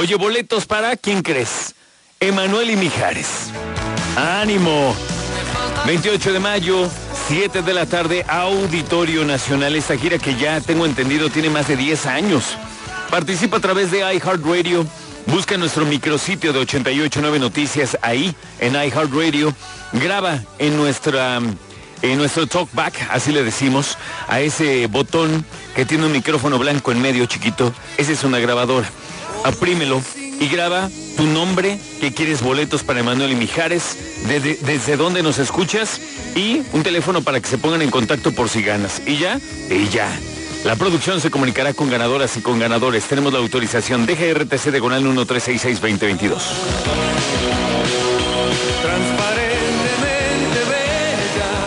Oye, boletos para, ¿quién crees? Emanuel y Mijares. ¡Ánimo! 28 de mayo, 7 de la tarde, Auditorio Nacional. Esta gira que ya tengo entendido tiene más de 10 años. Participa a través de iHeartRadio. Busca nuestro micrositio de 889 Noticias ahí en iHeartRadio. Graba en nuestro talkback, así le decimos, a ese botón que tiene un micrófono blanco en medio chiquito. Esa es una grabadora. Aprímelo y graba tu nombre, que quieres boletos para Emanuel y Mijares, desde dónde nos escuchas y un teléfono para que se pongan en contacto por si ganas. Y ya. La producción se comunicará con ganadoras y con ganadores. Tenemos la autorización DGRTC diagonal 1366-2022.